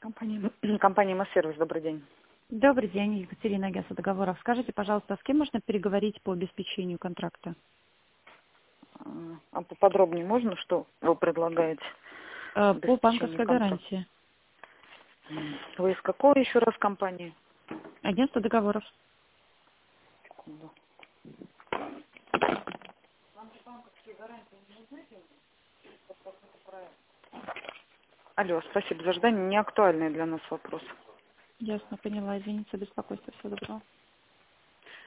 Компания Моссервис, добрый день. Добрый день, Екатерина, агентство договоров. Скажите, пожалуйста, с кем можно переговорить по обеспечению контракта? А поподробнее можно, что вы предлагаете? По Обеспечение банковской контракта. гарантии. Вы из какой еще раз компании? Агентство договоров. Секунду. Алло, спасибо за ожидание. Не актуальный для нас вопрос. Ясно, поняла. Извините за беспокойство. Всего доброго.